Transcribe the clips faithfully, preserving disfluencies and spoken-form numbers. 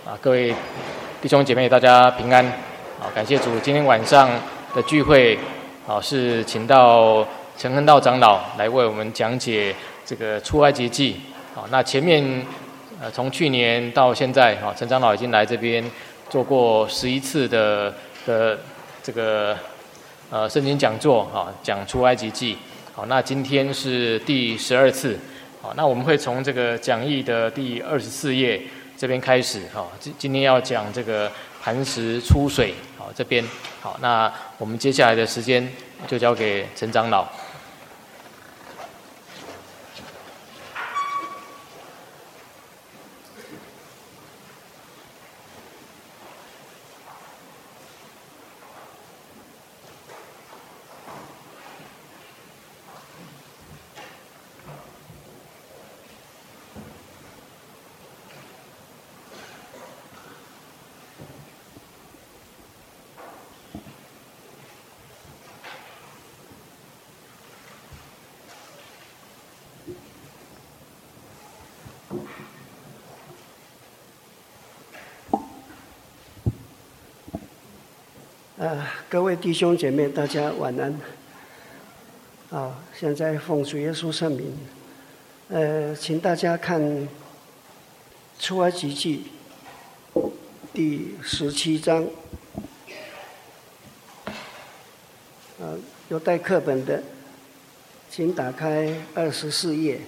啊，各位弟兄姐妹，大家平安。啊，感谢主，今天晚上的聚会，啊，是请到陈亨道长老来为我们讲解这个出埃及记。啊，那前面呃从去年到现在，啊，陈长老已经来这边做过十一次的的这个呃圣经讲座，啊，讲出埃及记。好，那今天是第十二次。好，那我们会从这个讲义的第二十四页这边开始。好，今今天要讲这个磐石出水。好，这边好，那我们接下来的时间就交给陈长老。 呃，各位弟兄姐妹，大家晚安。啊，现在奉主耶稣圣名，呃，请大家看出埃及记第十七章。呃，有带课本的，请打开二十四页。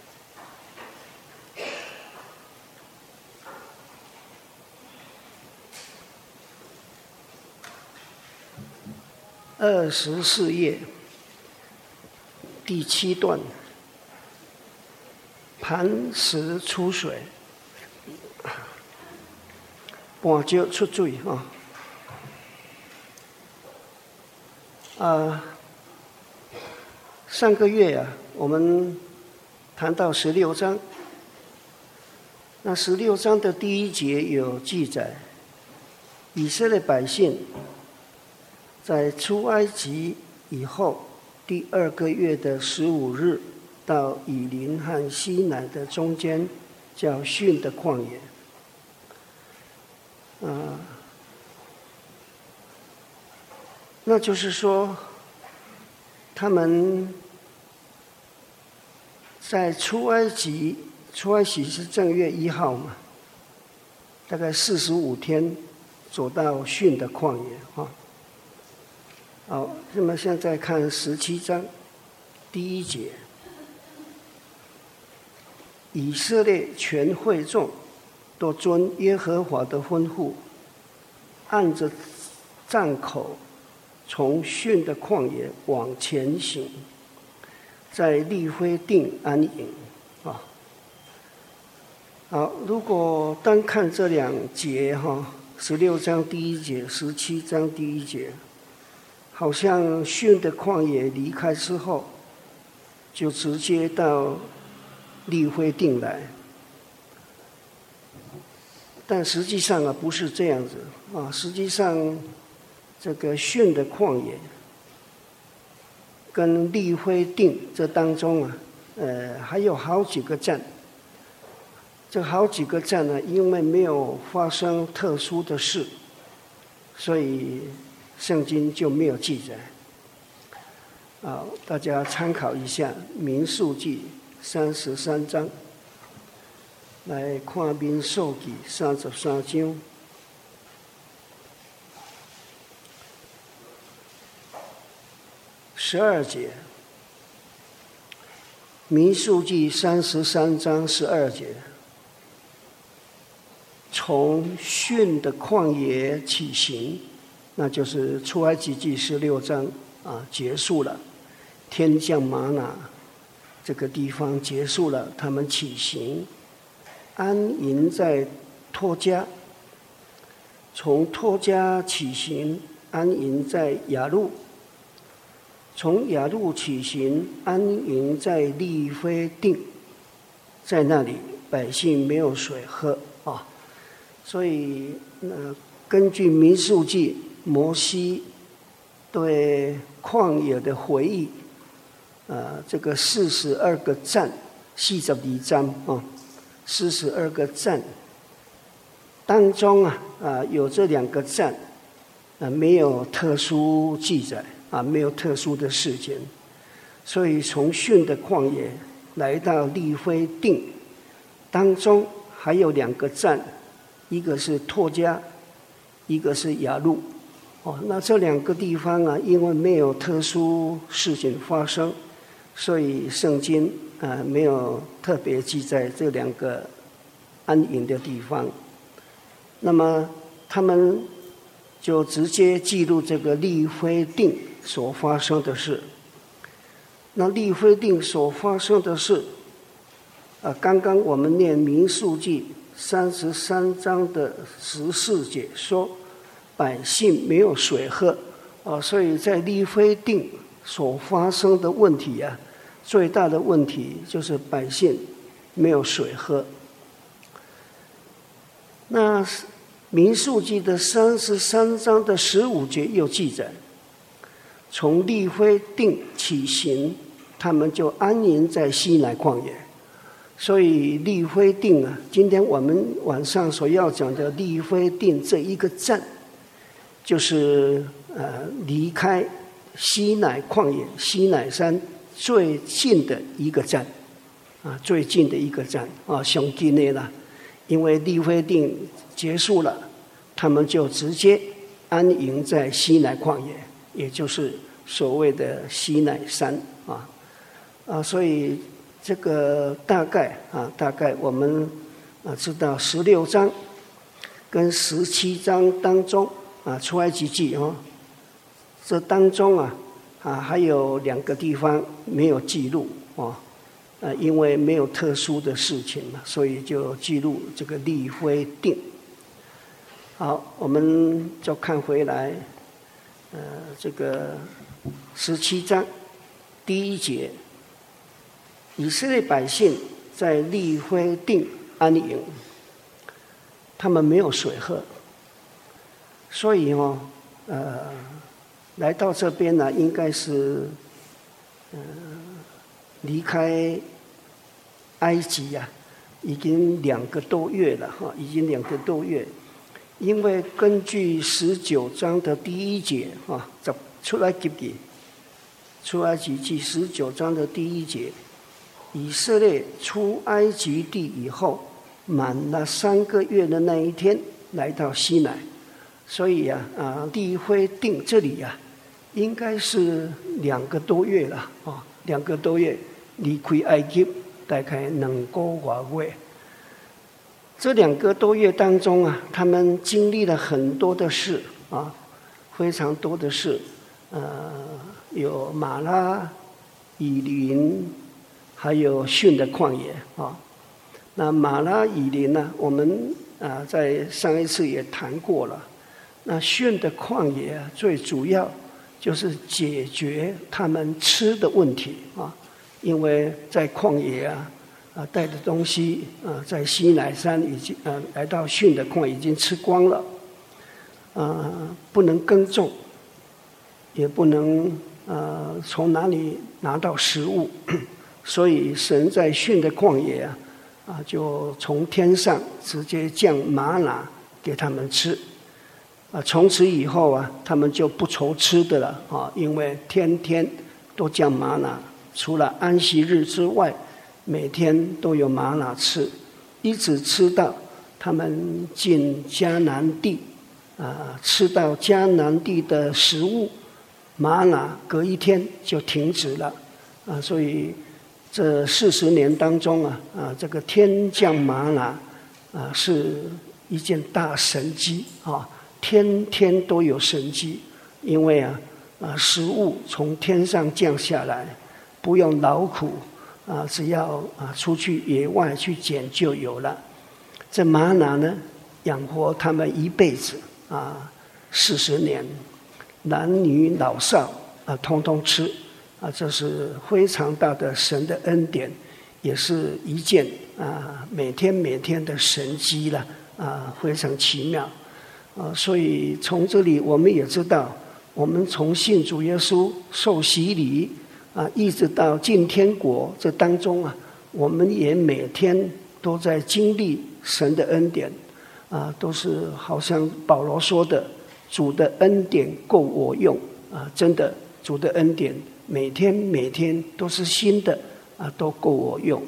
二十四页第七段，磐石出水，半石出水啊！啊，上个月啊，我们谈到十六章，那十六章的第一节有记载，以色列百姓在出埃及以后第二个月的十五日，到以琳和西乃的中间，叫逊的旷野。啊，那就是说，他们在出埃及，出埃及是正月一号嘛，大概四十五天，走到逊的旷野啊。好，那么现在看十七章第一节，以色列全会众都遵耶和华的吩咐，按着站口从逊的旷野往前行，在利非定安营。啊，好，如果单看这两节哈，十六章第一节，十七章第一节。好像逊的旷野离开之后，就直接到利非定来，但实际上啊不是这样子啊。实际上，这个逊的旷野跟利非定这当中啊，呃还有好几个站。这好几个站呢，因为没有发生特殊的事，所以圣经就没有记载。啊，大家参考一下《民数记》三十三章，来看《民数记》三十三章十二节，《民数记》三十三章十二节，从逊的旷野起行。那就是出埃及记十六章啊，结束了，天降玛拿这个地方结束了，他们起行，安营在托家，从托家起行，安营在雅路，从雅路起行，安营在利非定，在那里百姓没有水喝啊，所以呃，根据民数记。摩西对旷野的回忆，呃，这个四十二个站，四十二站啊，四十二个站， 当中啊啊有这两个站，啊没有特殊记载啊，没有特殊的事件，所以从汛的旷野来到利非定当中还有两个站，一个是拓迦，一个是雅路。哦，那这两个地方啊，因为没有特殊事情发生，所以圣经啊、呃、没有特别记载这两个安营的地方。那么他们就直接记录这个利非定所发生的事。那利非定所发生的事，啊，刚刚我们念民数记三十三章的十四节说，百姓没有水喝，啊，所以在利非定所发生的问题啊，最大的问题就是百姓没有水喝。那民数记的三十三章的十五节又记载，从利非定起行，他们就安营在西乃旷野。所以利非定啊，今天我们晚上所要讲的利非定这一个站，就是呃离开西乃旷野、西乃山最近的一个站，啊，最近的一个站啊，上近的啦。因为利非定结束了，他们就直接安营在西乃旷野，也就是所谓的西乃山啊啊，所以这个大概啊，大概我们啊知道十六章跟十七章当中啊，出埃及记啊，这当中啊啊还有两个地方没有记录啊。呃，因为没有特殊的事情嘛，所以就记录这个利非定。好，我们就看回来，呃，这个十七章第一节，以色列百姓在利非定安营，他们没有水喝，所以哦，呃，来到这边呢，应该是，呃。离开埃及呀、啊，已经两个多月了哈，已经两个多月。因为根据十九章的第一节啊，出埃及记，出埃及记十九章的第一节，以色列出埃及地以后，满了三个月的那一天，来到西乃，所以呀啊，利非定这里呀、啊，应该是两个多月了啊，两个多月。离开埃及大概两个多月，这两个多月当中啊，他们经历了很多的事啊，非常多的事，呃，有马拉、以琳，还有汛的旷野啊。那马拉、以琳呢，我们啊在上一次也谈过了。那汛的旷野啊，最主要就是解决他们吃的问题啊。因为在旷野啊，啊带的东西啊，在西乃山已经呃来到汛的旷野已经吃光了，啊不能耕种，也不能呃从哪里拿到食物，所以神在汛的旷野啊，啊就从天上直接降玛拿给他们吃，啊从此以后啊，他们就不愁吃的了啊，因为天天都降玛拿。除了安息日之外，每天都有玛拿吃，一直吃到他们进迦南地，啊，吃到迦南地的食物，玛拿隔一天就停止了，啊，所以这四十年当中啊，啊，这个天降玛拿，啊，是一件大神迹啊，天天都有神迹，因为啊，啊，食物从天上降下来。不用劳苦啊，只要啊出去野外去捡就有了。这玛拿呢，养活他们一辈子啊，四十年，男女老少啊，通通吃啊，这是非常大的神的恩典，也是一件啊每天每天的神迹了啊，非常奇妙啊。所以从这里我们也知道，我们从信主耶稣受洗礼。啊，一直到进天国这当中啊，我们也每天都在经历神的恩典， 啊，都是好像保罗说的，主的恩典够我用啊，真的，主的恩典每天每天都是新的啊，都够我用。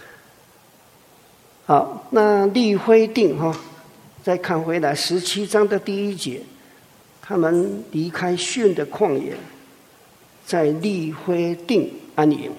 好，那利非定哈，再看回来十七章的第一节，他们离开逊的旷野，在利非定安营。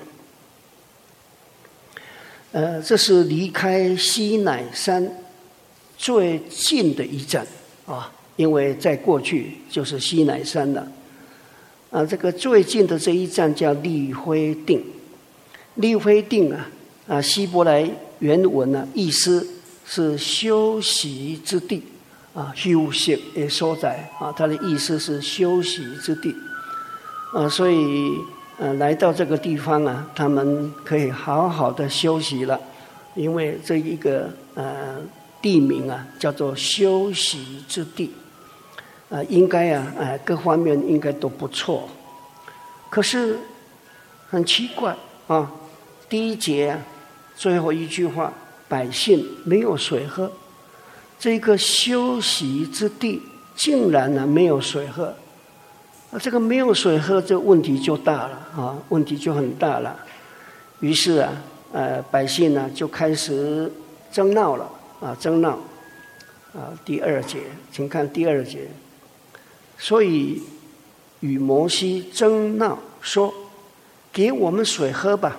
呃，这是离开西乃山最近的一站啊，因为在过去就是西乃山了。啊，这个最近的这一站叫利非定。利非定啊，啊，希伯来原文呢、啊，意思是休息之地啊，休息的所在啊，它的意思是休息之地啊，所以呃，来到这个地方啊，他们可以好好的休息了，因为这一个呃地名啊，叫做休息之地啊，应该啊，呃，各方面应该都不错。可是很奇怪啊，第一节啊，最后一句话，百姓没有水喝，这个休息之地竟然呢、啊、没有水喝。啊，这个没有水喝，这问题就大了啊，问题就很大了。于是啊，呃，百姓呢就开始争闹了啊，争闹啊。第二节，请看第二节。所以与摩西争闹说：“给我们水喝吧。”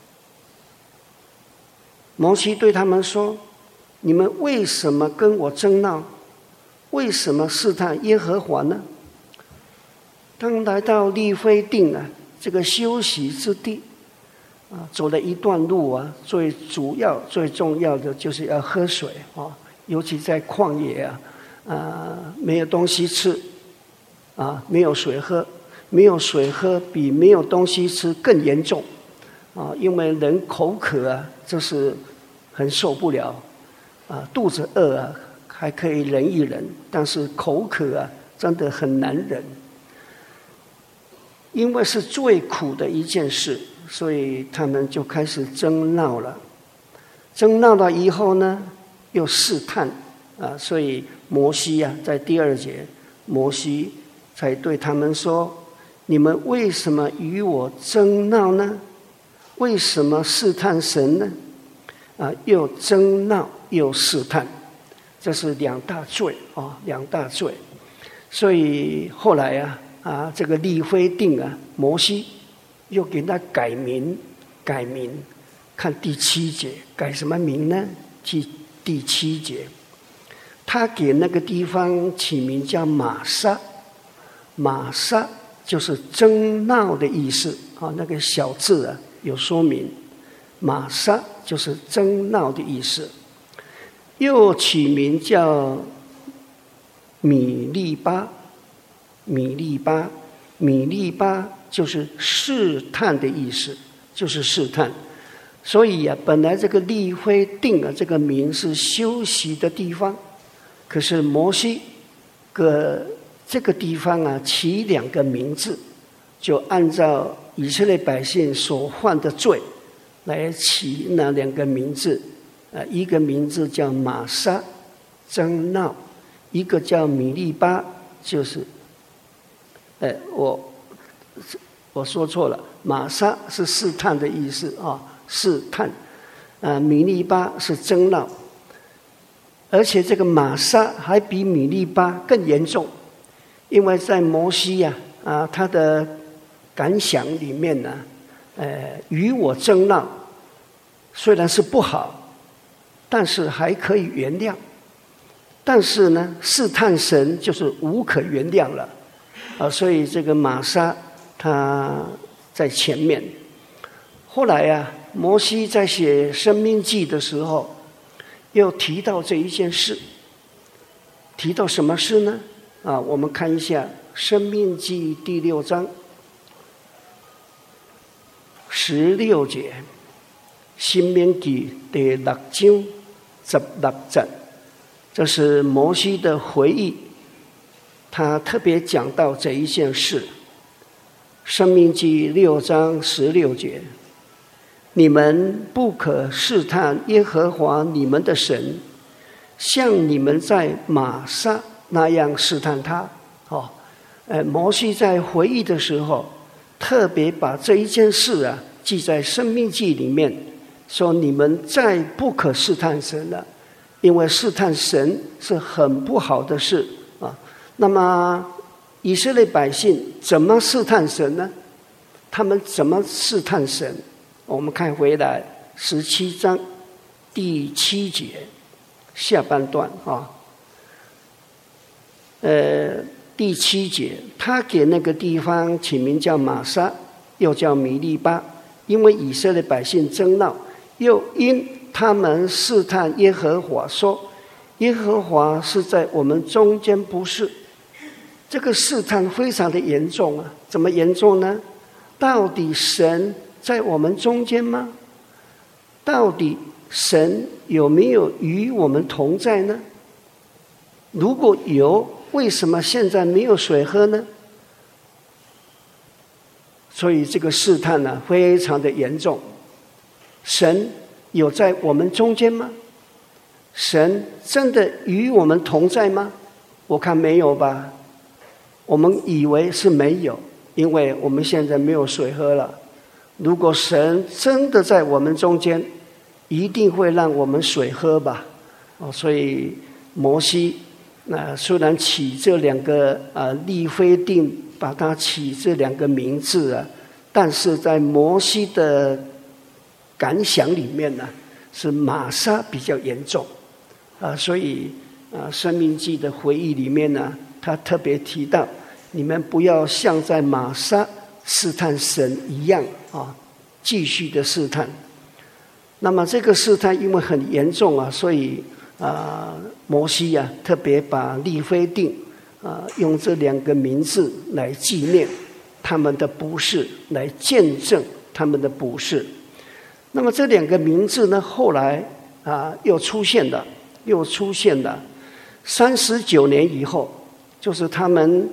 摩西对他们说：“你们为什么跟我争闹？为什么试探耶和华呢？”当来到利非定啊，这个休息之地啊，走了一段路啊，最主要、最重要的就是要喝水啊，尤其在旷野啊，啊，没有东西吃啊，没有水喝，没有水喝比没有东西吃更严重啊，因为人口渴啊，这是很受不了啊，肚子饿啊还可以忍一忍，但是口渴啊，真的很难忍。因为是最苦的一件事，所以他们就开始争闹了。争闹了以后呢，又试探啊，所以摩西啊，在第二节，摩西才对他们说：“你们为什么与我争闹呢？为什么试探神呢？”啊，又争闹又试探，这是两大罪啊，两大罪。所以后来啊。啊，这个利非定啊，摩西又给他改名，改名。看第七节，改什么名呢？第第七节，他给那个地方起名叫玛撒，玛撒就是争闹的意思啊。那个小字啊有说明，玛撒就是争闹的意思。又起名叫米利巴。米利巴，米利巴就是试探的意思，就是试探。所以啊，本来这个利非定啊，这个名是休息的地方，可是摩西个这个地方啊，起两个名字，就按照以色列百姓所犯的罪来起那两个名字啊，一个名字叫玛撒，争闹；一个叫米利巴，就是。哎，我我说错了，玛撒是试探的意思啊，试探。啊，米利巴是争闹，而且这个玛撒还比米利巴更严重，因为在摩西呀啊，啊他的感想里面呢，呃，与我争闹，虽然是不好，但是还可以原谅。但是呢，试探神就是无可原谅了。啊，所以这个玛撒他在前面。后来啊，摩西在写《申命记》的时候，又提到这一件事。提到什么事呢？啊，我们看一下《申命记》第六章十六节，《申命記》第六章十六節，这是摩西的回忆。他特别讲到这一件事，《申命记》六章十六节：“你们不可试探耶和华你们的神， 像你们在玛撒那样试探他。哦，呃，摩西在回忆的时候，特别把这一件事啊记在申命记里面，说你们再不可试探神了，因为试探神是很不好的事啊。那么以色列百姓怎么试探神呢？他们怎么试探神？我们看回来十七章第七节下半段啊，呃，第七节，他给那个地方起名叫玛撒，又叫米利巴，因为以色列百姓争闹，又因他们试探耶和华，说耶和华是在我们中间，不是。这个试探非常的严重啊，怎么严重呢？到底神在我们中间吗？到底神有没有与我们同在呢？如果有，为什么现在没有水喝呢？所以这个试探呢、啊，非常的严重。神有在我们中间吗？神真的与我们同在吗？我看没有吧。我们以为是没有，因为我们现在没有水喝了。如果神真的在我们中间，一定会让我们水喝吧。哦，所以摩西那、呃、虽然起这两个啊利非定，把它起这两个名字啊，但是在摩西的感想里面呢，是玛撒比较严重啊，所以啊，申命记的回忆里面呢，他特别提到，你们不要像在玛撒试探神一样啊，继续的试探。那么这个试探因为很严重啊，所以啊，摩西啊特别把利非定啊用这两个名字来纪念他们的不是，来见证他们的不是。那么这两个名字呢，后来啊又出现了，又出现了。三十九年以后，就是他们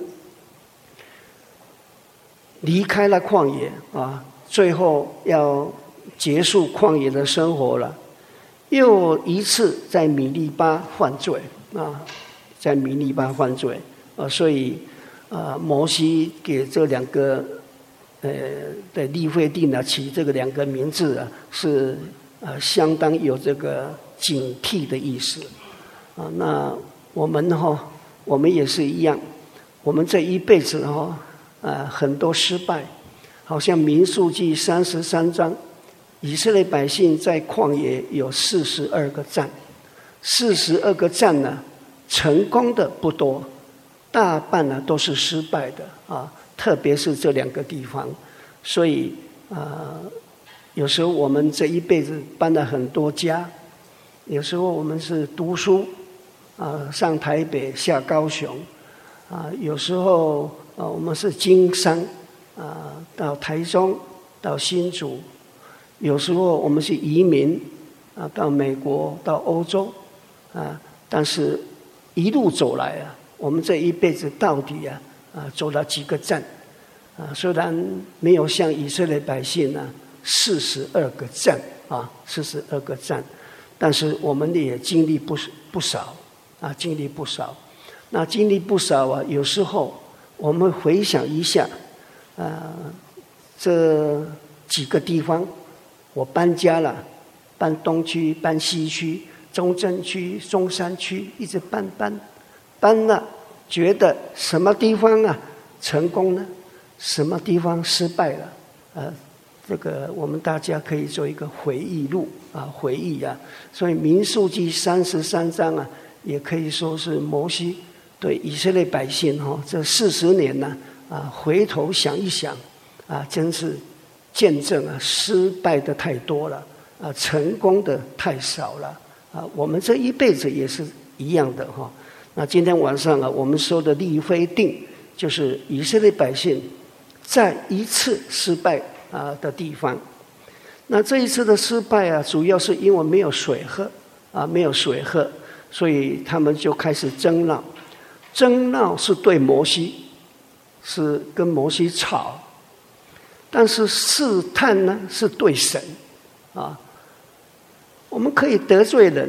离开了旷野啊，最后要结束旷野的生活了。又一次在米利巴犯罪啊，在米利巴犯罪啊，所以啊，摩西给这两个呃的利非定呢起这个两个名字啊，是啊相当有这个警惕的意思啊。那我们哈、哦，我们也是一样，我们这一辈子哈、哦、啊很多失败，好像民数记三十三章。以色列百姓在旷野有四十二个站，四十二个站呢，成功的不多，大半呢都是失败的啊，特别是这两个地方。所以啊，有时候我们这一辈子搬了很多家，有时候我们是读书啊，上台北下高雄啊，有时候啊我们是经商啊，到台中到新竹。有时候我们是移民啊，到美国到欧洲啊，但是一路走来啊，我们这一辈子到底啊啊走了几个站啊？虽然没有像以色列百姓呢四十二个站啊，四十二个站，但是我们也经历不不少啊，经历不少。那经历不少啊，有时候我们回想一下啊，这几个地方。我搬家了，搬东区，搬西区，中正区、中山区，一直搬搬，搬了，觉得什么地方啊成功呢？什么地方失败了？呃，这个我们大家可以做一个回忆录啊，回忆啊。所以民数记三十三章啊，也可以说是摩西对以色列百姓哈、哦，这四十年呢啊，回头想一想啊，真是。见证啊，失败的太多了啊，成功的太少了啊。我们这一辈子也是一样的哈。那今天晚上啊，我们说的利非定，就是以色列百姓再一次失败啊的地方。那这一次的失败啊，主要是因为没有水喝啊，没有水喝，所以他们就开始争闹。争闹是对摩西，是跟摩西吵。但是试探呢是对神啊，我们可以得罪人，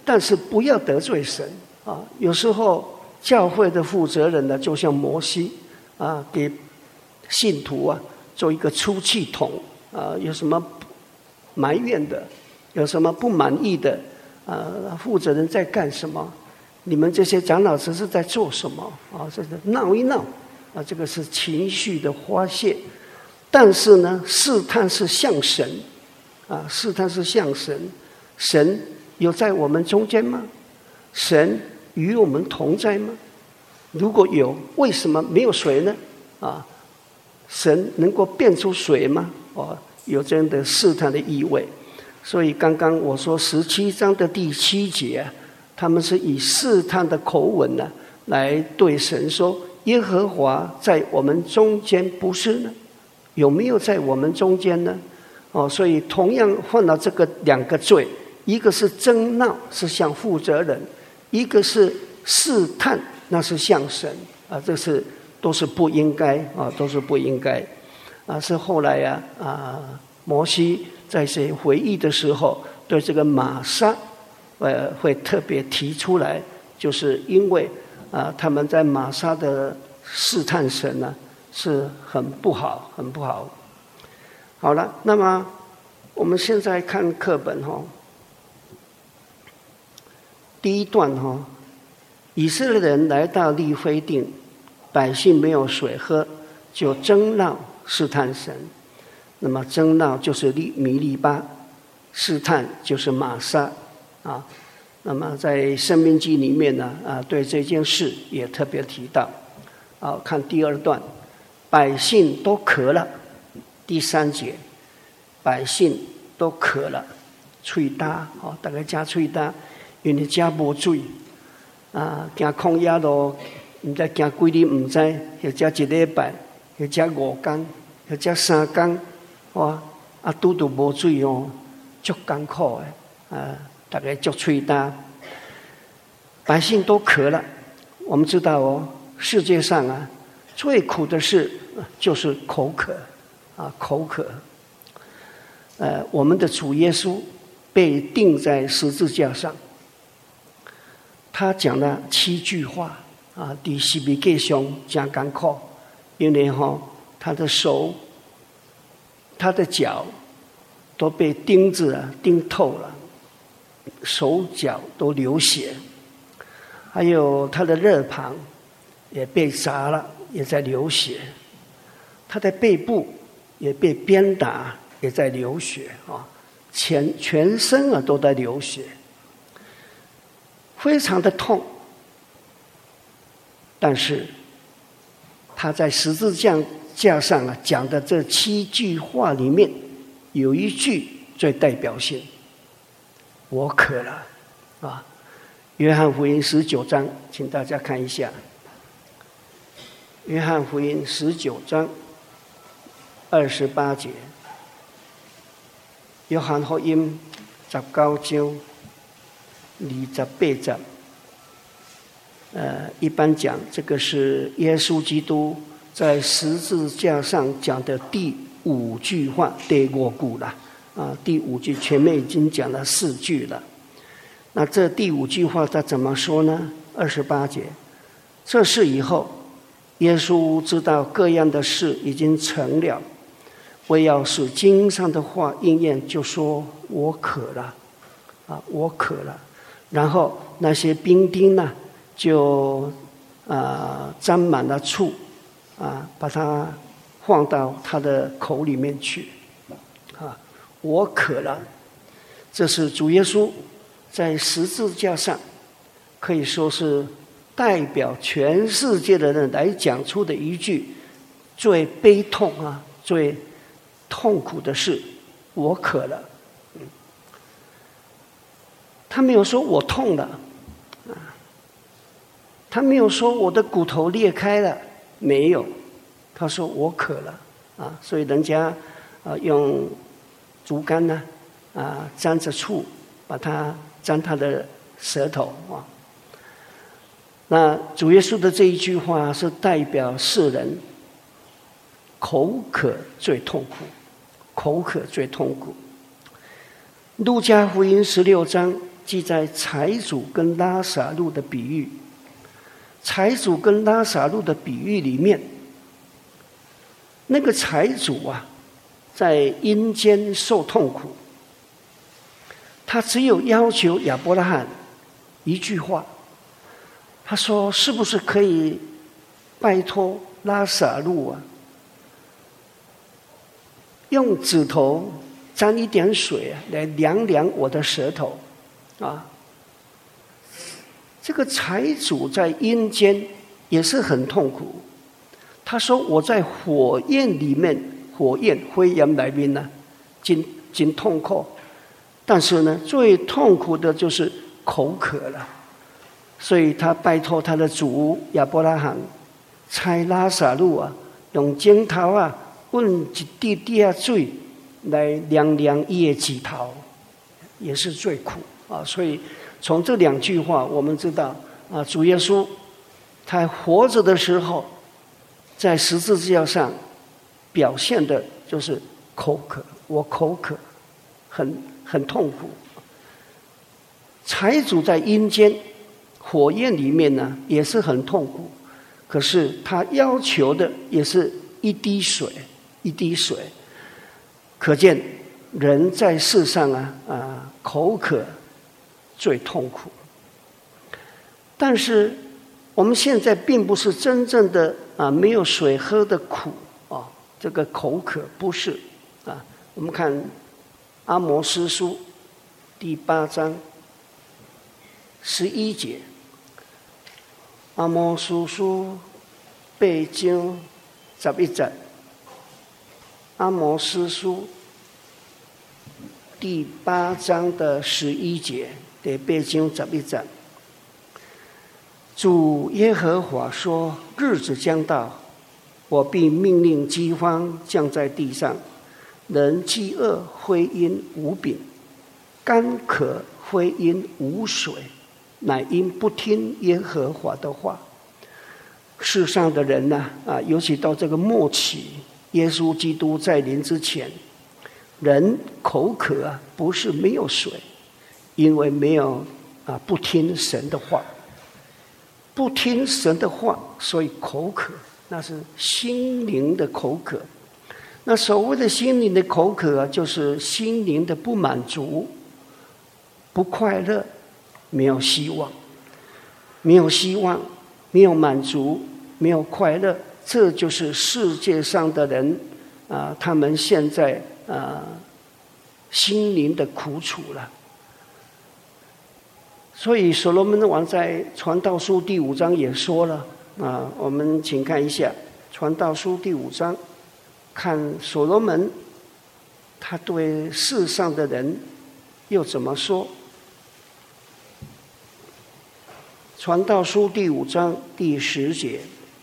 但是不要得罪神啊。有时候教会的负责人呢，就像摩西啊，给信徒啊做一个出气筒啊，有什么埋怨的，有什么不满意的啊，负责人在干什么？你们这些长老只是在做什么啊？这是闹一闹啊，这个是情绪的发泄。但是呢，试探是向神啊，试探是向神。神有在我们中间吗？神与我们同在吗？如果有，为什么没有水呢？啊，神能够变出水吗？哦，有这样的试探的意味。所以刚刚我说十七章的第七节啊，他们是以试探的口吻呢、啊，来对神说：耶和华在我们中间不是呢？有没有在我们中间呢？哦，所以同样犯了这个两个罪，一个是争闹，是向负责人；一个是试探，那是向神啊，这是都是不应该啊，都是不应该啊。是后来呀 啊, 啊，摩西在写回忆的时候，对这个玛撒，呃，会特别提出来，就是因为啊，他们在玛撒的试探神呢、啊，是很不好，很不好。好了，那么我们现在看课本哈、哦，第一段哈、哦，以色列人来到利非定，百姓没有水喝，就争闹试探神。那么争闹就是米利巴，试探就是玛撒啊。那么在申命记里面呢，啊，对这件事也特别提到。啊，看第二段，百姓都渴了。第三节，百姓都渴了，嘴干哦，大概加嘴干，因为加无水啊，行旷野路，唔知行几日，唔知或者一礼拜，或者五天，或者三天，哇，啊，拄到无水哦，足艰苦的啊，大概足嘴干，百姓都渴了。我们知道哦，世界上啊，最苦的事就是口渴。啊，口渴。呃，我们的主耶稣被钉在十字架上，他讲了七句话啊，在十字架上真艰苦，因为哈、哦，他的手、他的脚都被钉子啊钉透了，手脚都流血，还有他的肋旁也被砸了，也在流血，他的背部也被鞭打，也在流血啊，全全身啊都在流血，非常的痛。但是他在十字架架上啊讲的这七句话里面，有一句最代表性：我渴了啊。约翰福音十九章，请大家看一下。约翰福音十九章。二十八节，约翰福音十九章二十八节，呃，一般讲这个是耶稣基督在十字架上讲的第五句话，第五句了啊，第五句前面已经讲了四句了。那这第五句话他怎么说呢？二十八节，这事以后，耶稣知道各样的事已经成了。为要使经上的话应验，就说我渴了啊，我渴了。然后那些兵丁呢，就啊沾满了醋啊，把它放到他的口里面去啊，我渴了。这是主耶稣在十字架上可以说是代表全世界的人来讲出的一句最悲痛啊，最痛苦的事，我渴了。他没有说我痛了，他没有说我的骨头裂开了，没有，他说我渴了啊。所以人家啊用竹竿呢啊沾着醋，把它沾他的舌头啊。那主耶稣的这一句话是代表世人口渴最痛苦，口渴最痛苦。路加福音十六章记在财主跟拉撒路的比喻。财主跟拉撒路的比喻里面，那个财主啊，在阴间受痛苦，他只有要求亚伯拉罕一句话，他说：“是不是可以拜托拉撒路啊，用指头沾一点水啊，来凉凉我的舌头啊？”这个财主在阴间也是很痛苦。他说：“我在火焰里面，火焰灰焰来宾呢，真真痛苦。但是呢，最痛苦的就是口渴了。所以他拜托他的主亚伯拉罕，差拉撒路啊，用井头啊，问一滴滴啊水来凉凉伊的指头，也是最苦啊。所以。”从这两句话，我们知道啊，主耶稣他活着的时候，在十字架上表现的就是口渴，我口渴，很很痛苦。财主在阴间火焰里面呢，也是很痛苦，可是他要求的也是一滴水，一滴水。可见人在世上啊啊口渴。最痛苦，但是我们现在并不是真正的啊没有水喝的苦啊，这个口渴不是啊。我们看阿摩司书第八章十一节，阿摩司书八章十一节，阿摩司书第八章的十一节。第八章十一节，主耶和华说：“日子将到，我必命令饥荒降在地上，人饥饿会因无饼，干渴会因无水，乃因不听耶和华的话。”世上的人呢、啊，啊，尤其到这个末期，耶稣基督再临之前，人口渴啊，不是没有水。因为没有啊，不听神的话，不听神的话，所以口渴，那是心灵的口渴。那所谓的心灵的口渴啊，就是心灵的不满足、不快乐、没有希望、没有希望、没有满足、没有快乐，这就是世界上的人啊，他们现在啊心灵的苦楚了。所以所罗门王在传道书第五章也说了啊，我们请看一下传道书第五章，看所罗门他对世上的人又怎么说。传道书第五章第十节，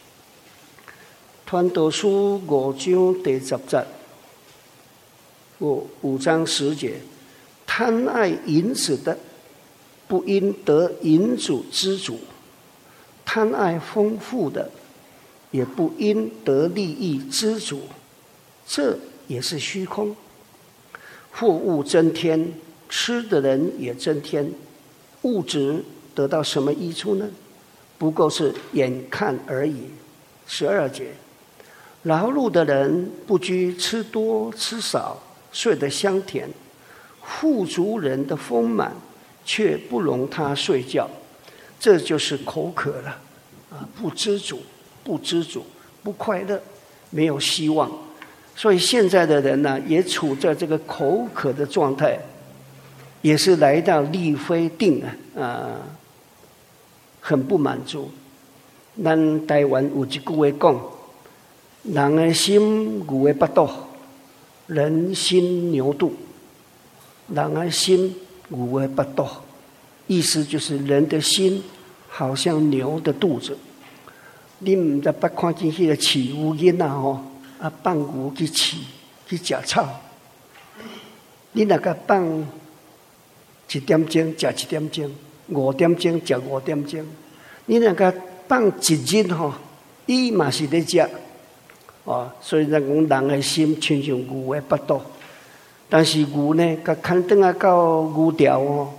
传道书五章第十节，五五章十节，贪爱银子的不因得银主知足，贪爱丰富的也不因得利益知足，这也是虚空。货物增添，吃的人也增添，物质得到什么益处呢？不过是眼看而已。十二节，劳碌的人不拘吃多吃少，睡得香甜；富足人的丰满却不容他睡觉，这就是口渴了啊！不知足，不知足，不快乐，没有希望。所以现在的人呢，也处在这个口渴的状态，也是来到利非定啊，啊，很不满足。咱台湾有一句话讲：人的心牛的巴肚，人心牛肚。人的心牛的巴肚，意思就是人的心好像牛的肚子。你唔知捌看见迄个饲牛囡仔吼，啊放牛去饲去食草。你若甲放一点钟食一点钟，五点钟食五点钟。你若甲放一日吼，伊嘛是咧食。哦，所以咱讲人的心亲像牛的巴肚。但是牛呢，甲牵转啊到牛条哦，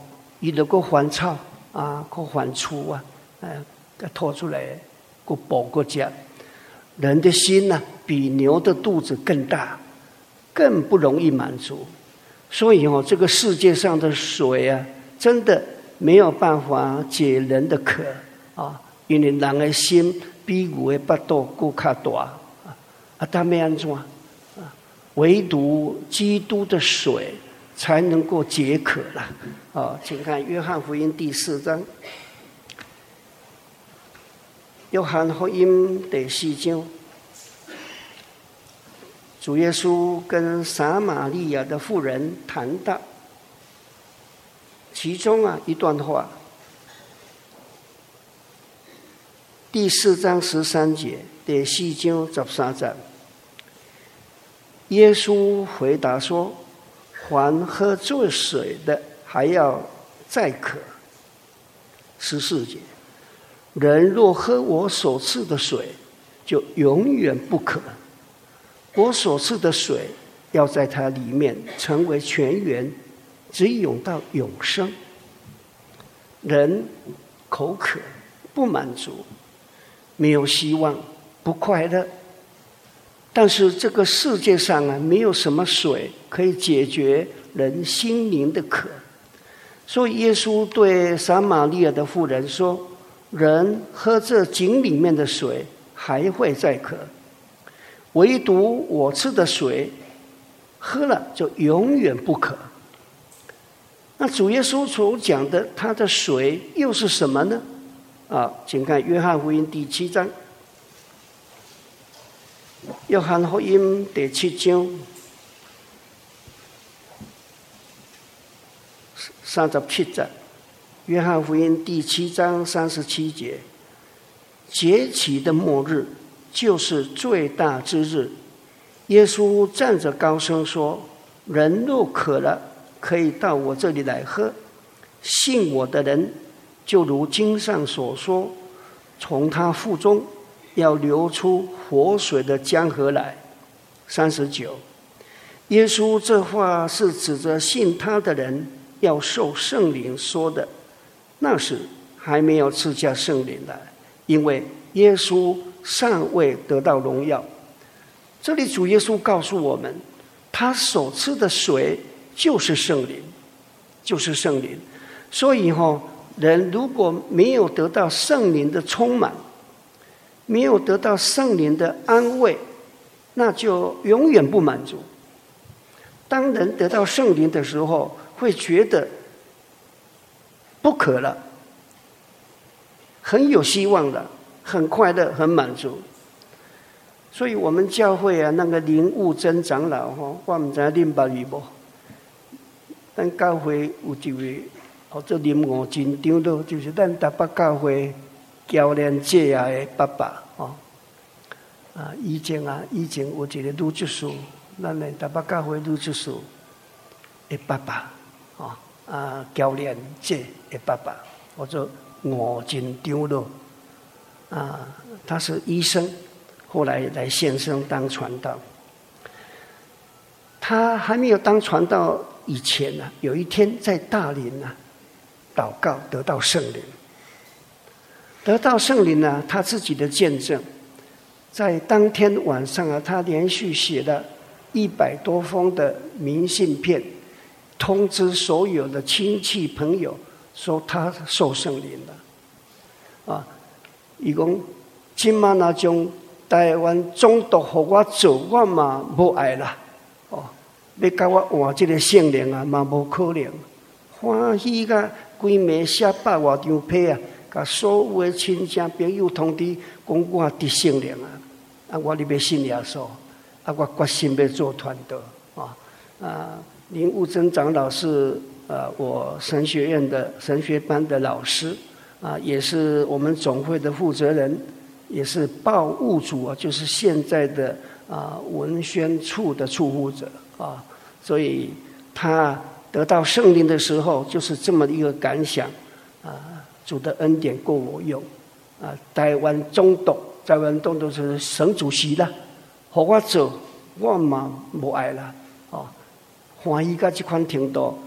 伊就个翻炒啊，个翻出啊，哎，个拖出来，个饱个吃。人的心呢、啊，比牛的肚子更大，更不容易满足。所以哦，这个世界上的水啊，真的没有办法解人的渴啊，因为人的心比牛的巴肚更较大啊，啊，他没安怎啊？唯独基督的水才能够解渴了啊！请看约翰福音第四章。约翰福音第四章，主耶稣跟撒玛利亚的妇人谈到，其中啊一段话，第四章十三节，第四章十三节，耶稣回答说：“凡喝这水的，还要再渴。”十四节。人若喝我所赐的水，就永远不渴。我所赐的水要在它里面成为泉源，直涌到永生。人口渴，不满足，没有希望，不快乐。但是这个世界上啊，没有什么水可以解决人心灵的渴。所以耶稣对撒玛利亚的妇人说：人喝这井里面的水还会再渴，唯独我赐的水喝了就永远不渴。那主耶稣所讲的他的水又是什么呢？啊，请看约翰福音第七章。约翰福音第七章三十七节。约翰福音第七章三十七节，节期的末日就是最大之日。耶稣站着高声说：人若渴了，可以到我这里来喝。信我的人，就如经上所说，从他腹中要流出活水的江河来。三十九，耶稣这话是指着信他的人要受圣灵说的。那时还没有赐下圣灵来，因为耶稣尚未得到荣耀。这里主耶稣告诉我们，他所赐的水就是圣灵，就是圣灵。所以哈、哦，人如果没有得到圣灵的充满，没有得到圣灵的安慰，那就永远不满足。当人得到圣灵的时候，会觉得不渴了，很有希望的，很快乐，很满足。所以我们教会啊，那个林悟真长老吼，我唔知恁捌伊无？咱教会有一位或者林悟真长老，就是咱台北教会教练界啊的爸爸哦。啊，以前啊，以前有一个女执事，咱的台北教会女执事的爸爸哦。啊，教练界的爸爸，或者吴真长老啊，他是医生，后来来献身当传道。他还没有当传道以前呢、啊，有一天在大林啊祷告，得到圣灵。得到圣灵呢，他自己的见证，在当天晚上啊，他连续写了一百多封的明信片。通知所有的亲戚朋友说他受圣灵了，啊！伊讲今晚那种台湾总督给我做，我嘛无爱啦，哦，要甲我换这个圣灵啊，嘛无可能。欢喜甲规暝写百外张批啊，甲所有的亲戚朋友通知，讲我得圣灵啊，啊，我哩要信耶稣，啊，我决心要做传道啊啊！林悟真长老是呃我神学院的神学班的老师啊，也是我们总会的负责人，也是报务组啊，就是现在的啊文宣处的处负责啊，所以他得到圣灵的时候，就是这么一个感想啊，主的恩典够我用啊，台湾总督，台湾总督是省主席啦，给我做，我嘛无爱啦，哦。欢喜到这款程度，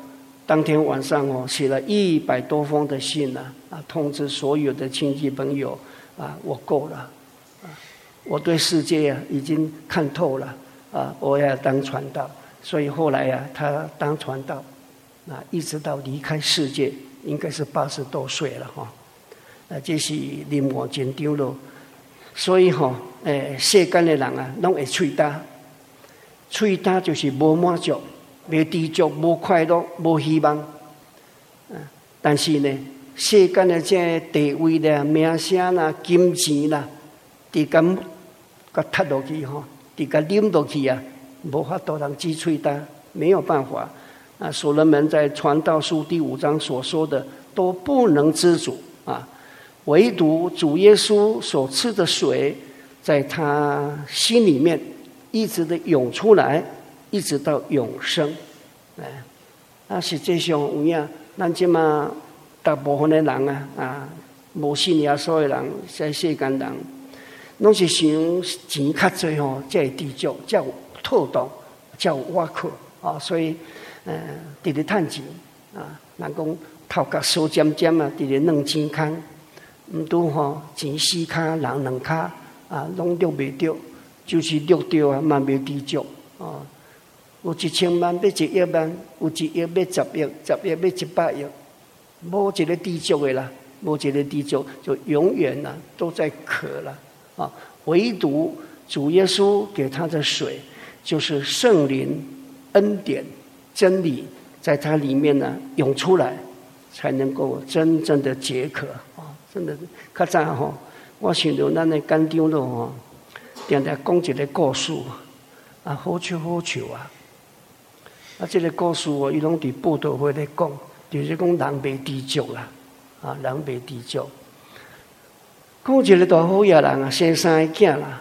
当天晚上哦，写了一百多封的信啊，啊，通知所有的亲戚朋友啊，我够了，啊，我对世界啊已经看透了啊，我要当传道。所以后来啊，他当传道，啊，一直到离开世界，应该是八十多岁了哈。啊，这是临我真丢了。所以吼，诶，世间的人啊，拢会嘴大，嘴大就是无满足。没知足，无快乐，无希望。但是呢，世间的这地位啦、名声啦、金钱啦，直咁个踢落去吼，直个啉落去啊，无法度人支吹大，没有办法。啊，所罗门在传道书第五章所说的都不能知足啊，唯独主耶稣所赐的水，在他心里面一直的涌出来。一直到永生，哎，啊，实际上有影，咱即马大部分的人啊，啊，无信耶稣的人，在世间人，拢是想钱较济吼，才会知足，才有透动，才有挖苦啊，所以，呃，直直趁钱啊，人讲头壳烧尖尖啊，直直软钱空，毋拄吼钱四骹，人两骹啊，拢掠袂着，就是掠着啊，嘛袂知足啊。有一千万要一亿万，有一亿要十亿，十亿要一百亿，无一个知足的啦，无一个知足，就永远啦都在渴了啊！唯独主耶稣给他的水，就是圣灵、恩典、真理，在他里面呢涌出来，才能够真正的解渴啊！真的，较早吼，我想到咱的干长老吼，常常讲一个故事啊，好笑好笑啊！啊，这个故事哦，伊拢伫报道会咧讲，就是讲人袂知足啦，啊，人袂知足。讲一个大好野人啊，生三个囝啦。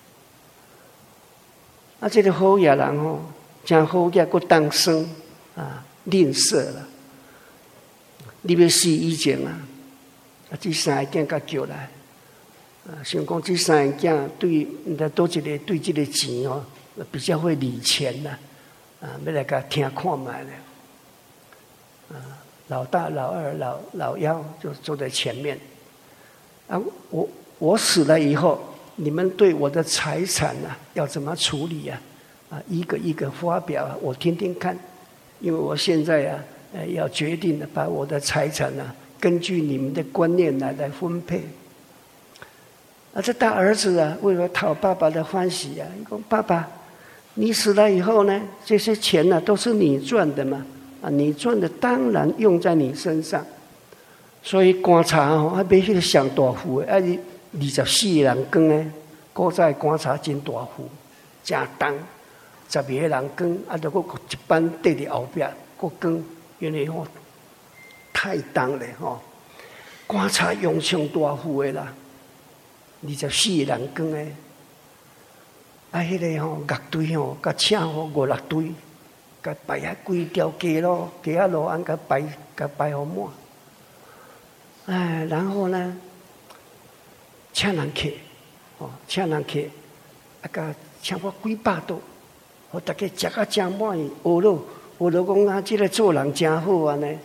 啊，这个好野人吼，真好野，佫当生啊，吝啬啦。你要死以前啊，啊，这三个囝甲叫来，啊，想讲这三个囝对，毋知倒一个对这个钱哦，比较会理钱啦。啊，要来甲听看卖咧。啊，老大、老二、老老幺就坐在前面。啊，我我死了以后，你们对我的财产啊要怎么处理啊？啊，一个一个发表啊，我听听看。因为我现在啊，呃，要决定的把我的财产啊，根据你们的观念来来分配。啊，这大儿子啊，为了讨爸爸的欢喜啊，说爸爸。你死了以后呢？这些钱呢、啊，都是你赚的嘛？啊，你赚的当然用在你身上。所以观察哦，还别去上大户的，啊，二十四个人耕呢，古早观察真大户，真重。十二个人耕，啊，就佫一班缀伫后壁，佫耕，因为吼太重了吼。观察用上大户的啦，二十四个人耕的。啊，迄个吼乐队吼，甲请吼五六队，甲摆啊规条街咯，街啊路安甲摆，甲摆好满。哎，然后呢，请人客，哦，请人客，啊，甲请我几百桌，互大家食啊真满意，学咯，学咯讲啊，即个做人真好安尼。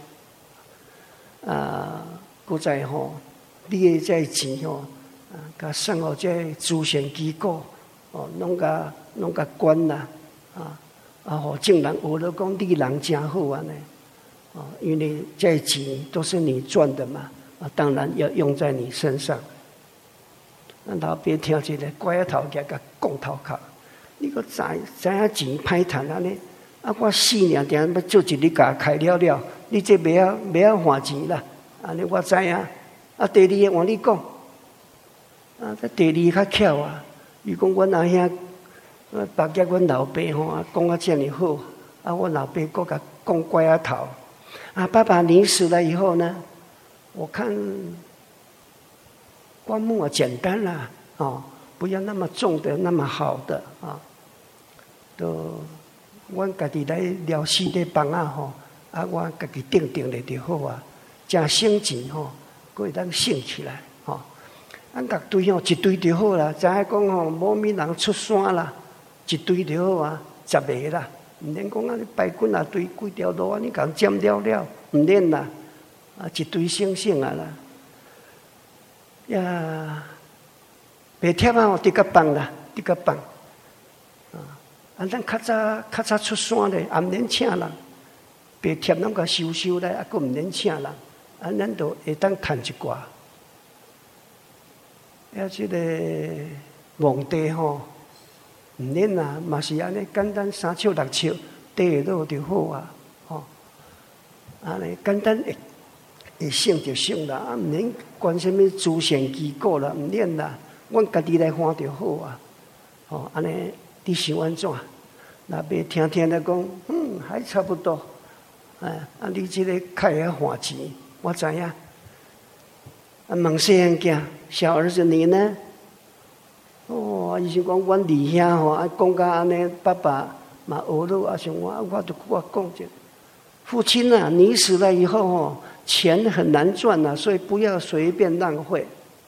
啊，搁再吼，你诶这钱吼，啊，甲送互这慈善机构。哦，拢甲拢甲管啦，啊啊！互众人学了讲你人真好安尼，哦，因为这钱都是你赚的嘛，啊，当然要用在你身上。咱老爸听一个拐啊头家甲讲头壳，你个知知影钱歹趁安尼，啊，我死命定要做一日甲开了了，你这袂晓袂晓还钱啦，安尼我知影。啊，第二个换你讲，啊，这第二较巧啊。伊讲阮阿兄，呃，白叫阮老爸吼，讲啊遮尔好，啊，阮老爸搁甲讲乖啊头，啊，爸爸你死了以后呢，我看棺木啊简单啦，哦，不要那么重的，那么好的啊，都阮家己来撩死的房啊吼，啊，我家己定定咧就好啊，真省钱吼，佫会当省起来吼。咱乐队吼一队就好啦，知影讲吼，无咩人出山啦，一队就好啊，十个啦， 唔免讲啊，你排骨啊堆几条路啊，你讲占了了，唔免啦，啊一堆星星啊啦，呀，白贴啊，得个棒啦，得个棒，啊，啊咱较早较早出山咧，也唔免请人，白贴咱个收收来，啊，佫唔免请人，啊，咱都会当趁一寡。呀，即个皇帝吼。唔免啊，嘛是安尼简单三尺六尺，地落就好啊，吼、哦，安尼简单会会省就省啦，啊，唔免管什么诸神机构啦，唔免啦，阮家己来看就好啊，吼、哦，安尼你想安怎？若要听听来讲，嗯，还差不多，哎，啊，你即个开遐花钱，我知影。啊，问细汉囝，小儿子你呢？哦，伊是讲阮二兄吼，啊讲甲安尼，爸爸嘛学了，啊像我，我就我讲者，父亲啊，你死了以后哦，钱很难赚呐、啊，所以不要随便浪费。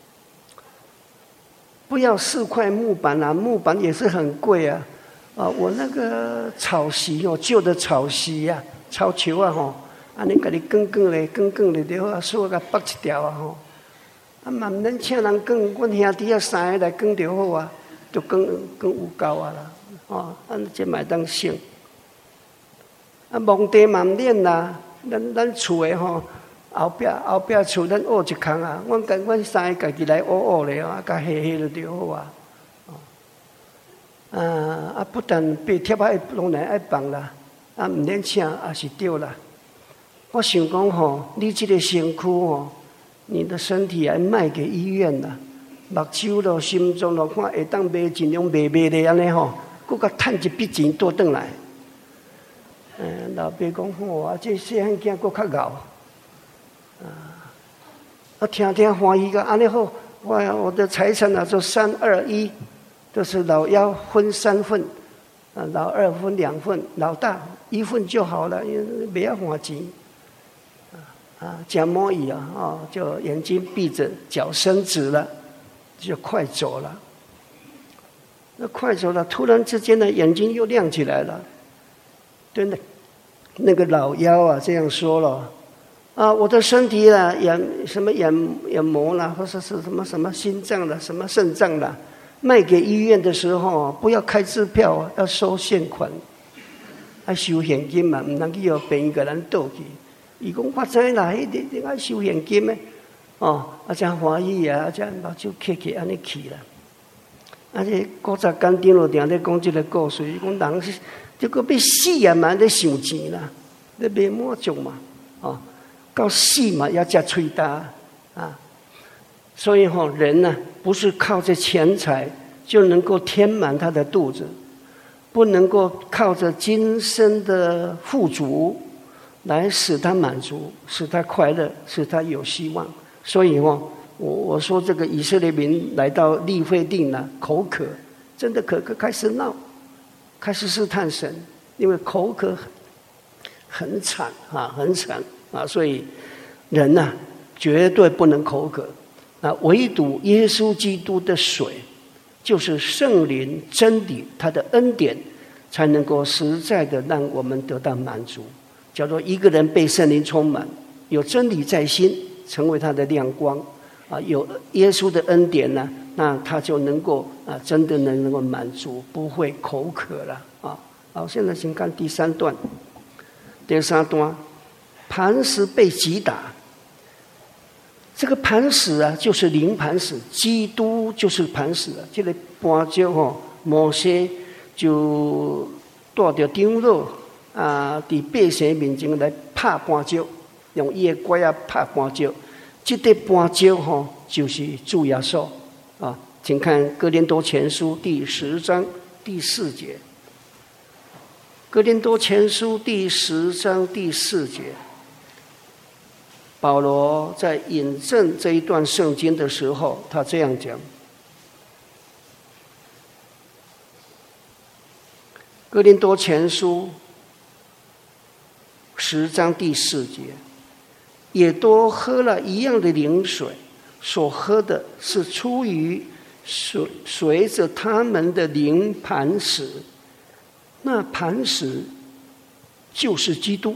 不要四块木板啊，木板也是很贵啊。啊，我那个草席哦，旧的草席啊，草球啊吼，安尼甲你卷卷咧，卷卷咧，就好，所以甲绑一条啊吼。啊，嘛毋免请人卷，阮兄弟啊三个来卷就好啊，就卷卷有够啊啦，哦，安这嘛当省。啊，皇帝嘛毋免啦，咱咱厝诶吼，后壁后壁厝咱学一空啊，阮甲阮三个家己来学学咧，啊，甲下下就好啊。啊啊，不但白贴爱拢来爱放啦，啊，毋免请也是对啦。我想讲吼，你这个身躯吼。你的身体还卖给医院啦，目睭咯、心脏咯，看会当卖，尽量卖卖咧安尼吼，佮佮趁一笔钱倒转来。嗯，老爸讲吼，啊，这细汉囝佮较敖，啊，啊听听欢喜个安尼好，我我的财产啊，就三二一，就是老幺分三份，啊，老二分两份，老大一份就好了，因为不要花钱。啊，讲摸椅啊，哦，就眼睛闭着，脚伸直了，就快走了。那快走了，突然之间呢，眼睛又亮起来了。对那那个老妖啊，这样说了啊，我的身体啊，眼什么眼眼膜啦，或者是什么什么心脏啦，什么肾脏啦，卖给医院的时候，不要开支票啊，要收现款，要收现金嘛，唔能去由别个人倒去。伊讲我知啦，迄个你爱收现金的，哦，啊真欢喜啊，啊真目睭揢揢安尼去啦。啊，这古早间顶路定咧讲即个故事，伊讲人是这个要死啊嘛，咧想钱啦，咧袂满足嘛，哦，到死嘛要食喙大啊。所以吼、哦，人呢、啊、不是靠着钱财就能够填满他的肚子，不能够靠着今生的富足。来使他满足，使他快乐，使他有希望。所以哦，我我说这个以色列民来到利非定了，口渴，真的渴渴，开始闹，开始试探神，因为口渴很惨啊，很惨啊，所以人呐、啊、绝对不能口渴啊，唯独耶稣基督的水，就是圣灵真理，他的恩典，才能够实在的让我们得到满足。叫做一个人被圣灵充满，有真理在心，成为他的亮光啊！有耶稣的恩典呢，那他就能够啊，真的能能够满足，不会口渴了啊！好，现在请看第三段，第三段，磐石被击打。这个磐石啊，就是灵磐石，基督就是磐石啊。这个磐石吼，摩西就带着长老。啊！伫百姓面前来拍磐石，用伊的拐啊拍磐石。这块磐石吼，就是主耶稣啊！请看《哥林多前书》第十章第四节，《哥林多前书》第十章第四节，保罗在引证这一段圣经的时候，他这样讲。哥林多前书十章第四节，也都喝了一样的灵水，所喝的是出于随随着他们的灵磐石。那磐石就是基督。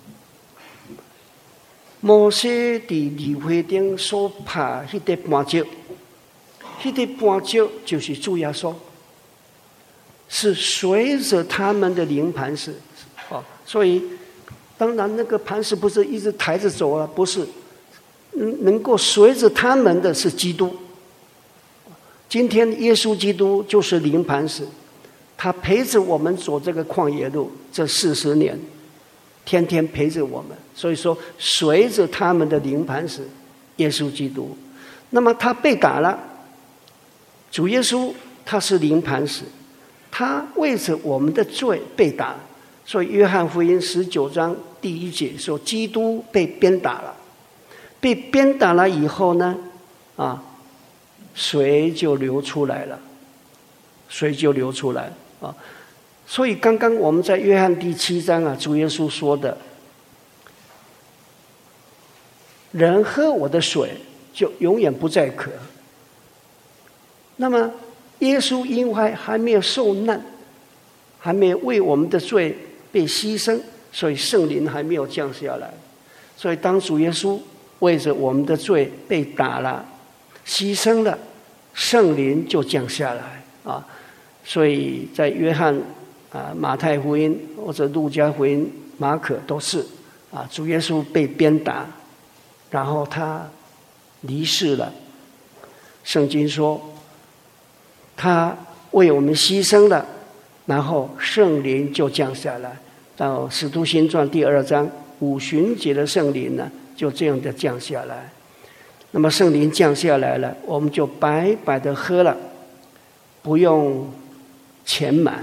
摩西伫立会顶所拍迄块磐石，迄块磐石就是主耶稣，是随着他们的灵磐石。哦，所以当然那个磐石不是一直抬着走啊，不是，能够随着他们的是基督。今天耶稣基督就是灵磐石，他陪着我们走这个旷野路这四十年，天天陪着我们。所以说，随着他们的灵磐石，耶稣基督。那么他被打了，主耶稣他是灵磐石，他为着我们的罪被打。所以约翰福音十九章第一节说，基督被鞭打了。被鞭打了以后呢，啊，水就流出来了，水就流出来啊。所以刚刚我们在约翰第七章啊，主耶稣说的，人喝我的水就永远不再渴。那么耶稣因为还没有受难，还没有为我们的罪被牺牲，所以圣灵还没有降下来。所以当主耶稣为着我们的罪被打了，牺牲了，圣灵就降下来啊。所以在约翰啊、马太福音或者路加福音、马可都是啊，主耶稣被鞭打，然后他离世了。圣经说，他为我们牺牲了，然后圣灵就降下来。到使徒行传第二章，五旬节的圣灵呢，就这样的降下来。那么圣灵降下来了，我们就白白的喝了，不用钱买，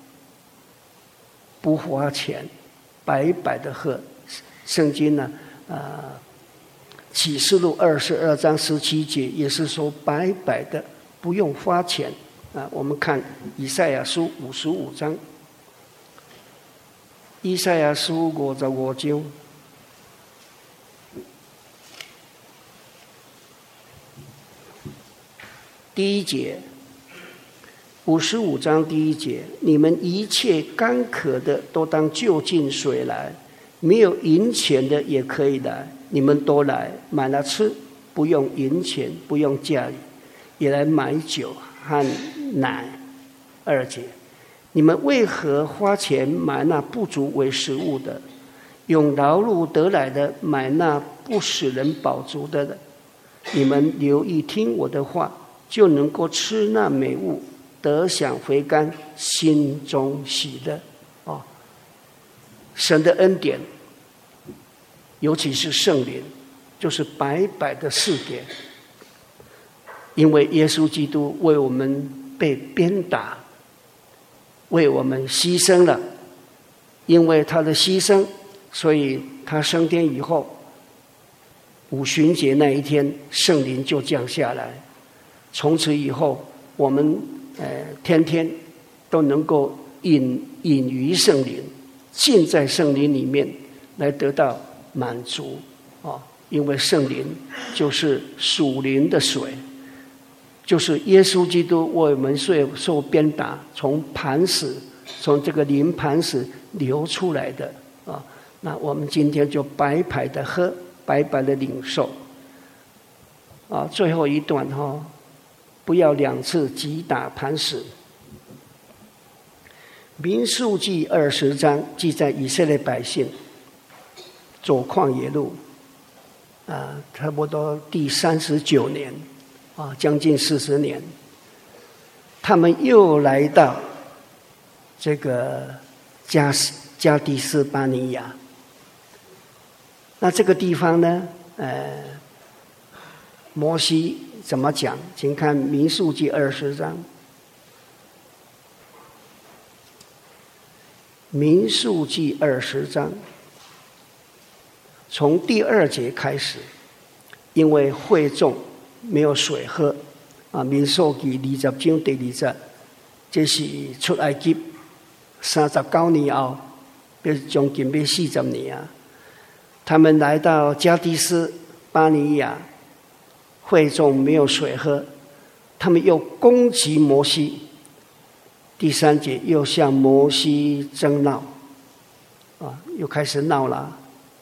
不花钱，白白的喝。圣经呢，呃，启示录二十二章十七节也是说白白的，不用花钱啊。我们看以赛亚书五十五章，以赛亚书五十五章。第一节，五十五章第一节，你们一切干渴的都当就近水来，没有银钱的也可以来，你们都来买了吃，不用银钱，不用价里，也来买酒和奶。二节，你们为何花钱买那不足为食物的，用劳碌得来的买那不使人饱足的呢？你们留意听我的话，就能够吃那美物，得享肥甘，心中喜乐。哦，神的恩典，尤其是圣灵，就是白白的赐给。因为耶稣基督为我们被鞭打，为我们牺牲了。因为他的牺牲，所以他升天以后，五旬节那一天，圣灵就降下来。从此以后，我们呃天天都能够隐隐于圣灵，浸在圣灵里面，来得到满足啊！因为圣灵就是属灵的水，就是耶稣基督为我们受受鞭打，从磐石，从这个灵磐石流出来的啊！那我们今天就白白的喝，白白的领受啊！最后一段哈、哦。不要两次击打磐石。民数记二十章记载以色列百姓走旷野路，啊，差不多第三十九年，啊，将近四十年，他们又来到这个加加迪斯巴尼亚。那这个地方呢，呃，摩西怎么讲？请看民数记二十章。民数记二十章，从第二节开始，因为会众没有水喝啊。民数记二十章第二节，这是出埃及三十九年后，要将近要四十年啊。他们来到加迪斯巴尼亚。会众没有水喝，他们又攻击摩西。第三节又向摩西争闹， 啊，又开始闹了，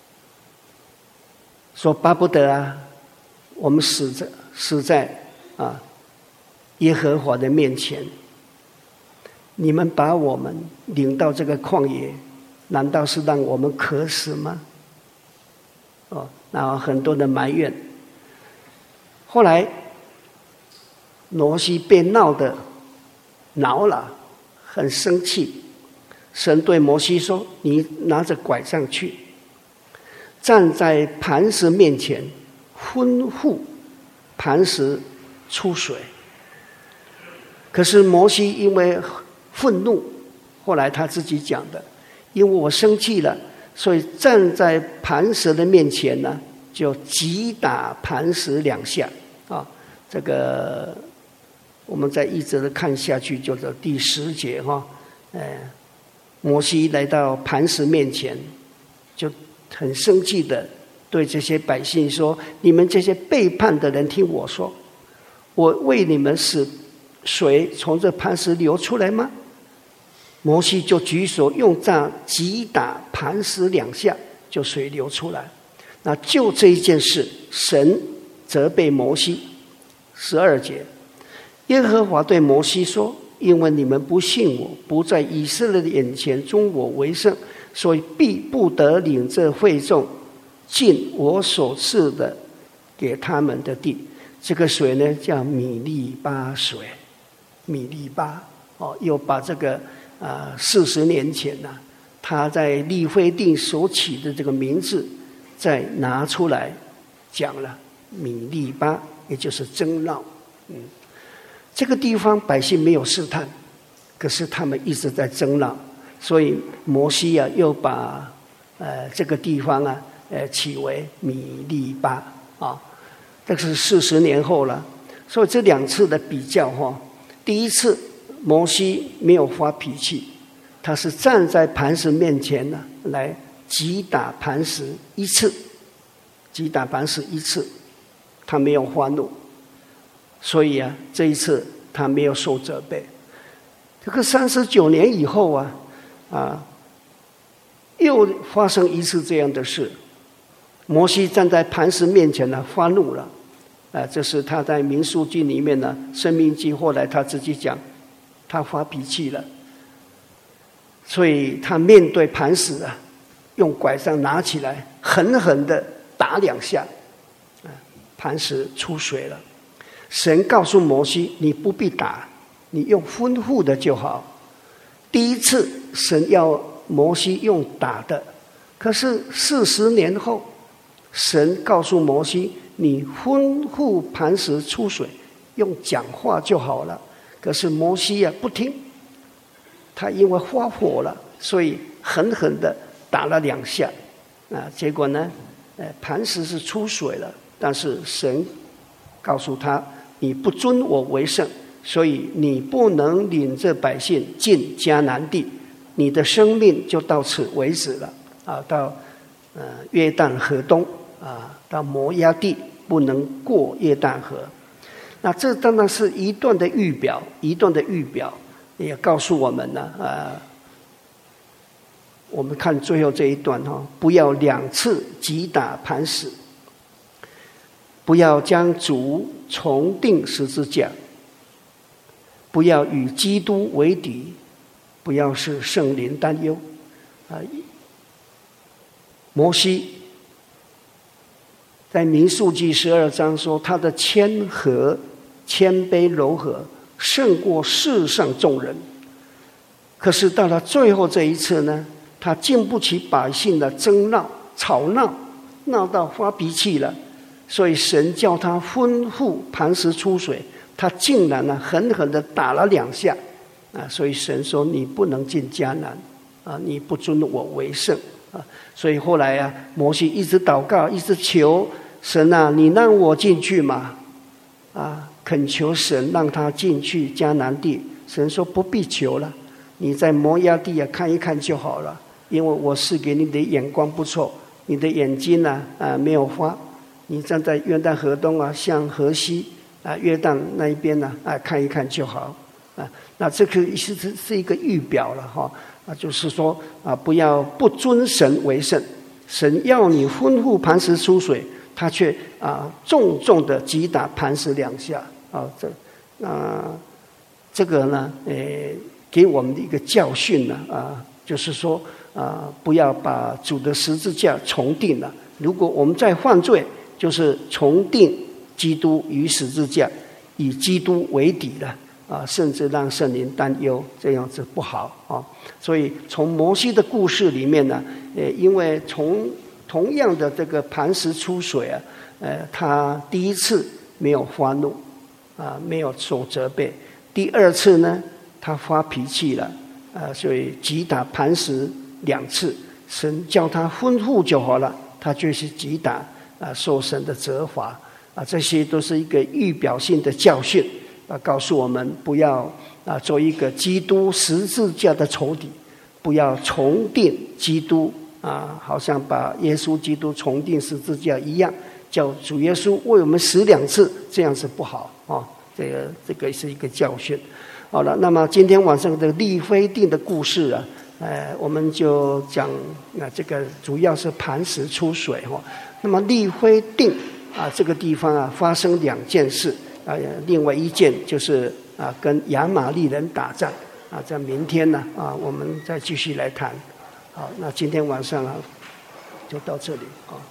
说巴不得啊，我们死在死在啊耶和华的面前，你们把我们领到这个旷野，难道是让我们渴死吗？哦，然后很多人埋怨。后来摩西被闹得恼了，很生气。神对摩西说：“你拿着拐杖去，站在磐石面前，吩咐磐石出水。”可是摩西因为愤怒，后来他自己讲的，因为我生气了，所以站在磐石的面前呢，就击打磐石两下啊。这个我们再一直的看下去，就是第十节哈，哎，摩西来到磐石面前，就很生气的对这些百姓说：“你们这些背叛的人，听我说，我为你们使水从这磐石流出来吗？”摩西就举手用杖击打磐石两下，就水流出来。那就这一件事，神责备摩西。十二节，耶和华对摩西说：“因为你们不信我，不在以色列的眼前尊我为圣，所以必不得领这会众进我所赐的给他们的地。”这个水呢，叫米利巴水。米利巴哦，又把这个啊四十年前呢、啊，他在利非定所起的这个名字，再拿出来讲了。米利巴，也就是争闹。嗯，这个地方百姓没有试探，可是他们一直在争闹，所以摩西啊，又把呃这个地方啊，呃起为米利巴啊。这是四十年后了，所以这两次的比较哈，第一次摩西没有发脾气，他是站在磐石面前呢，来击打磐石一次，击打磐石一次。他没有发怒，所以啊，这一次他没有受责备。这个三十九年以后啊，啊，又发生一次这样的事。摩西站在磐石面前呢，发怒了。啊，这是他在民数记里面呢，申命记后来他自己讲，他发脾气了，所以他面对磐石啊，用拐杖拿起来，狠狠的打两下。磐石出水了，神告诉摩西：“你不必打，你用吩咐的就好。”第一次神要摩西用打的，可是四十年后，神告诉摩西：“你吩咐磐石出水，用讲话就好了。”可是摩西啊不听，他因为发火了，所以狠狠的打了两下，啊，结果呢，呃，磐石是出水了。但是神告诉他：“你不尊我为圣，所以你不能领这百姓进迦南地，你的生命就到此为止了。”啊，到呃约旦河东啊，到摩押地不能过约旦河。那这当然是一段的预表，一段的预表也告诉我们呢，啊，我们看最后这一段哈，不要两次击打磐石。不要将主重钉十字架，不要与基督为敌，不要使圣灵担忧。啊，摩西在民数记十二章说，他的谦和、谦卑、柔和，胜过世上众人。可是到了最后这一次呢，他经不起百姓的争闹、吵闹，闹到发脾气了。所以神叫他吩咐磐石出水，他竟然呢狠狠的打了两下，啊，所以神说你不能进迦南，啊，你不尊我为圣，啊，所以后来啊，摩西一直祷告，一直求神啊，你让我进去嘛，啊，恳求神让他进去迦南地。神说不必求了，你在摩押地啊看一看就好了，因为我是给你的眼光不错，你的眼睛呢啊没有花。你站在约旦河东啊，向河西啊，约旦那一边呢啊，看一看就好啊，那这个是是是一个预表了哈，啊，就是说啊，不要不尊神为圣，神要你吩咐磐石出水，他却啊重重的击打磐石两下啊，这啊这个呢，呃，给我们的一个教训呢啊，就是说啊，不要把主的十字架重定了。如果我们再犯罪，就是重定基督与十字架，以基督为底了啊，甚至让圣灵担忧，这样子不好啊。所以从摩西的故事里面呢，呃，因为从同样的这个磐石出水啊，呃，他第一次没有发怒啊，没有受责备；第二次呢，他发脾气了啊，所以击打磐石两次，神叫他吩咐就好了，他就是击打啊，受神的责罚啊，这些都是一个预表性的教训啊，告诉我们不要啊做一个基督十字架的仇敌，不要重定基督啊，好像把耶稣基督重定十字架一样，叫主耶稣为我们死两次，这样是不好啊。这个这个是一个教训。好了，那么今天晚上的利非定的故事啊，呃，我们就讲那、啊、这个主要是磐石出水哈、哦。那么利非定啊这个地方啊发生两件事啊，另外一件就是啊跟亚玛力人打仗啊，在明天呢啊我们再继续来谈。好，那今天晚上啊就到这里啊。